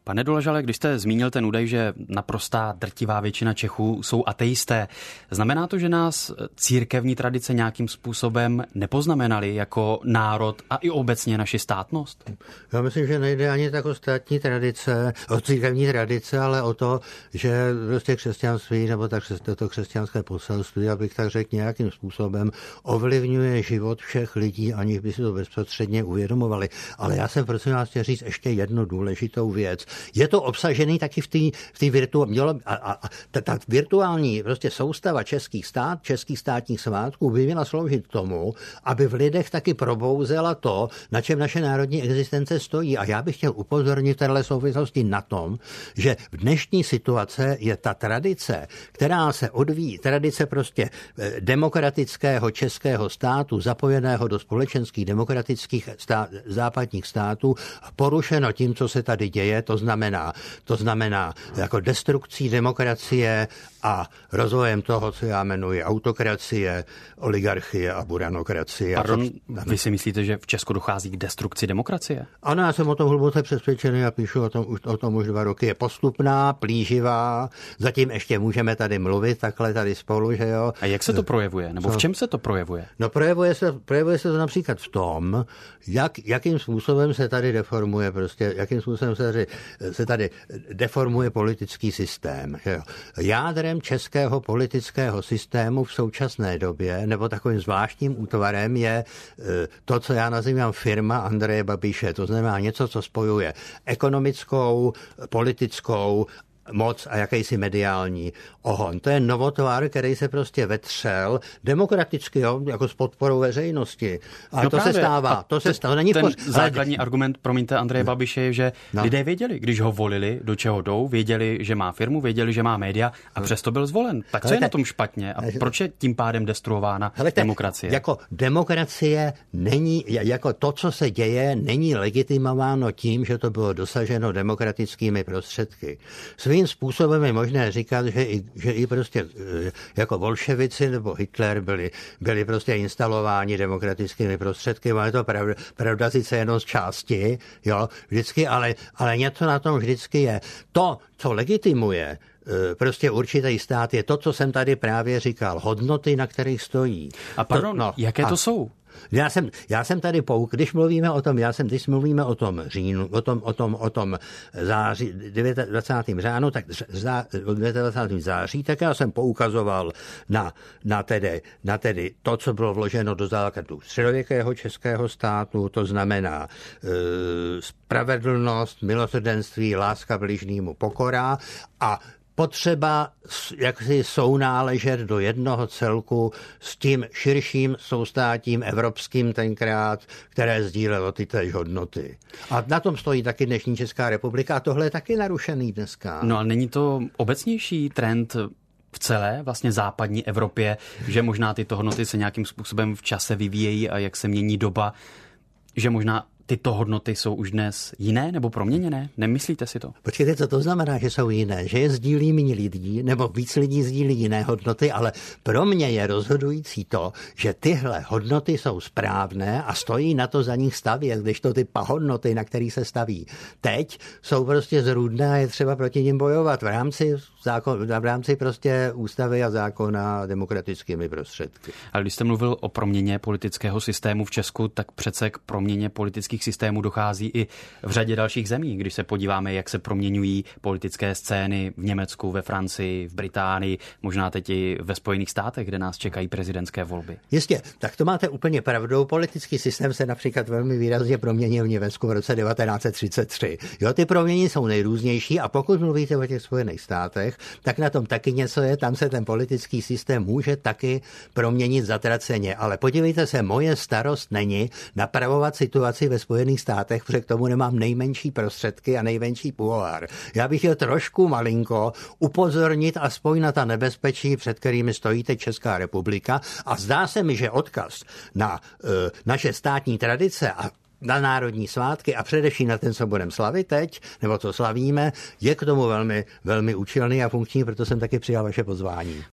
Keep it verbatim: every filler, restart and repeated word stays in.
Pane Doležale, když jste zmínil ten údaj, že naprostá drtivá většina Čechů jsou ateisté, znamená to, že nás církevní tradice nějakým způsobem nepoznamenaly jako národ a i obecně naši státnost? Já myslím, že nejde ani tak o státní tradice, o církevní tradice, ale o to, že prostě křesťanství nebo tak to křesťanské poselství, abych tak řekl, nějakým způsobem ovlivňuje život všech lidí, aniž by si to bezprostředně uvědomovali. Ale já jsem prosím vás chtěl říct ještě jednu důležitou věc. Je to obsažený taky v té v té virtuální a, a, a ta, ta virtuální prostě soustava českých stát, českých státních svátků by měla sloužit k tomu, aby v lidech taky probouzela to, na čem naše národní existence stojí. A já bych chtěl upozornit v téhle souvislosti na tom, že v dnešní situace je ta tradice, která se odvíjí, tradice prostě demokratického českého státu, zapojeného do společenských demokratických stát, západních států, porušeno tím, co se tady děje, to znamená, to znamená jako destrukcí demokracie a rozvojem toho, co já jmenuji autokracie, oligarchie a buranokracie. Pardon, vy si myslíte, že v Česku dochází k destrukci demokracie? Ano, já jsem o tom hluboce přesvědčený a píšu o tom, o tom už dva roky. Je postupná, plíživá, zatím ještě můžeme tady mluvit takhle tady spolu, že jo. A jak se to projevuje? Nebo v čem se to projevuje? No projevuje se, projevuje se to například v tom, jak, jakým způsobem se tady deformuje prostě, jakým způsobem se tady, se tady deformuje politický systém. Že jo. Jádrem českého politického systému v současné době, nebo takovým zvláštním útvarem je to, co já nazývám firma Andreje Babiše. To znamená něco, co spojuje ekonomickou, politickou moc a jakýsi mediální ohon. To je novotvar, který se prostě vetřel demokraticky, jo, jako s podporou veřejnosti. A no to právě. se stává. A to se stává. Není ten poř... základní argument, promiňte, Andreje Babiše je, že no. lidé věděli, když ho volili, do čeho jdou, věděli, že má firmu, věděli, že má média a přesto byl zvolen. Tak co Helejte. je na tom špatně? A proč je tím pádem destruována Helejte. demokracie? Jako demokracie není, jako to, co se děje, není legitimováno tím, že to bylo dosaženo demokratickými prostředky. Svým způsobem je možné říkat, že i, že i prostě jako bolševici nebo Hitler byli, byli prostě instalováni demokratickými prostředky, ale to pravda, pravda sice jenom z části, jo, vždycky, ale, ale něco na tom vždycky je. To, co legitimuje prostě určitý stát, je to, co jsem tady právě říkal, hodnoty, na kterých stojí. A pardon, to, no, jak to a, jsou? Já jsem, já jsem tady pouk, když mluvíme o tom, já jsem, když mluvíme o tom říjnu, o tom, o tom, o tom září, dvacátého řádu, tak dvacátého září, tak já jsem poukazoval na, na, tedy, na tedy to, co bylo vloženo do základu středověkého českého státu, to znamená e, spravedlnost, milosrdenství, láska bližnímu, pokora a potřeba jak si sounáležet do jednoho celku s tím širším soustátím evropským tenkrát, které sdílelo ty též hodnoty. A na tom stojí taky dnešní Česká republika a tohle je taky narušený dneska. No a není to obecnější trend v celé vlastně západní Evropě, že možná tyto hodnoty se nějakým způsobem v čase vyvíjejí a jak se mění doba, že možná tyto hodnoty jsou už dnes jiné nebo proměněné? Nemyslíte si to? Počkejte, co to znamená, že jsou jiné? Že je sdílí méně lidí, nebo víc lidí sdílí jiné hodnoty, ale pro mě je rozhodující to, že tyhle hodnoty jsou správné a stojí na to za nich stavět, když to ty hodnoty, na kterých se staví teď, jsou prostě zrůdné a je třeba proti nim bojovat v rámci, zákon, v rámci prostě ústavy a zákona demokratickými prostředky. Ale když jste mluvil o proměně politického systému v Česku, tak přece k proměně politických systémů dochází i v řadě dalších zemí. Když se podíváme, jak se proměňují politické scény v Německu, ve Francii, v Británii, možná teď i ve Spojených státech, kde nás čekají prezidentské volby. Jistě, tak to máte úplně pravdou. Politický systém se například velmi výrazně proměnil v Německu v roce devatenáct set třicet tři. Jo, ty proměny jsou nejrůznější a pokud mluvíte o těch Spojených státech, tak na tom taky něco je, tam se ten politický systém může taky proměnit zatraceně. Ale podívejte se, moje starost není napravovat situaci ve Spojených státech, protože k tomu nemám nejmenší prostředky a nejmenší půlár. Já bych chtěl trošku malinko upozornit aspoň na ta nebezpečí, před kterými stojí teď Česká republika a zdá se mi, že odkaz na uh, naše státní tradice a na národní svátky a především na ten, co budeme slavit teď, nebo co slavíme, je k tomu velmi, velmi účelný a funkční, proto jsem taky přijal vaše pozvání.